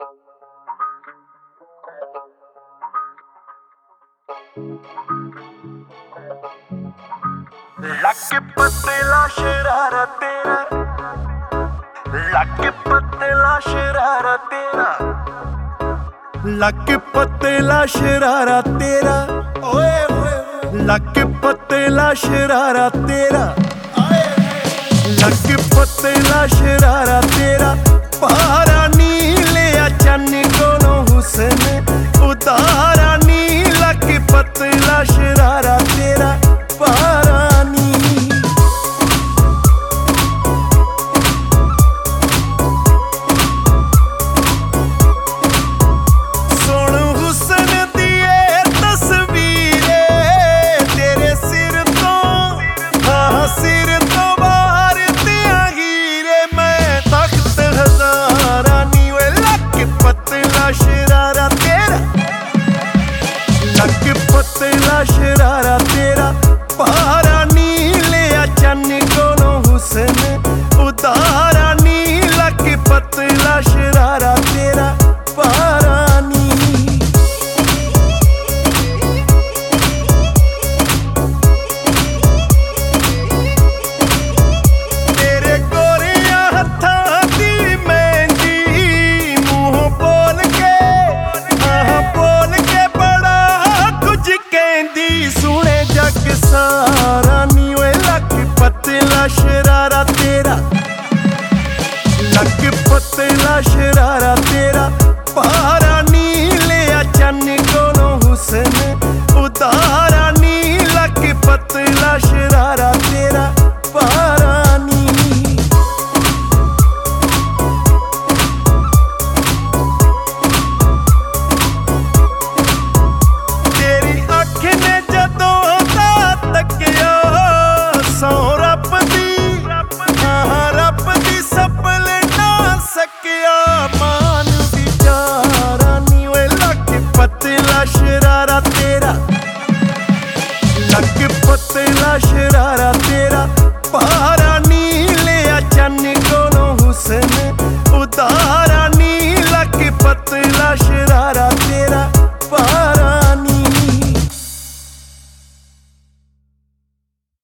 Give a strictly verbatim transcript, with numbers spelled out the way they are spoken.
Luck पतला शरारा तेरा, luck पतला शरारा तेरा, लक पतला शरारा तेरा, ओए ओए लक पतला शरारा तेरा, लक पतला शरारा तेरा, पहाड़ा नीले चन कोलों हुस्न उतारा नी, लक पतला शरारा तेरा पहाड़ा नी। सुन हुस्न दिए तस्वीरें तेरे सिर तो, हाँ सिर तो बाहर दिया हीरे, मैं तख्त हजारा नी, वे लक पतला शरारा तेरा, लक पतला शरारा तेरा, पहाड़ा नीले चन कोलों हुस्न उतारा नी, लक पतला शरारा तेरा पहाड़ा नी। तेरे गोरिया हत्थां दी मेहंदी मुंह बोल के, हाँ बोल के बड़ा कुछ कहंदी, सुने जग सारा नी, वे लक पतला शरारा तेरा, लक पतला शरारा तेरा, पहाड़ा नीले चन कोलों हुस्न उतारा नी, लक पतला शरारा तेरा पहाड़ा नी। तेरी अख ने जदों दा तकिया सौ रब दी, हाँ रब दी सपल ना सकिया, मान विचारा नी, वे लक पतला शरारा तेरा, लक पतला शरारा तेरा, पहाड़ा नीले चन कोलों हुस्न उतारा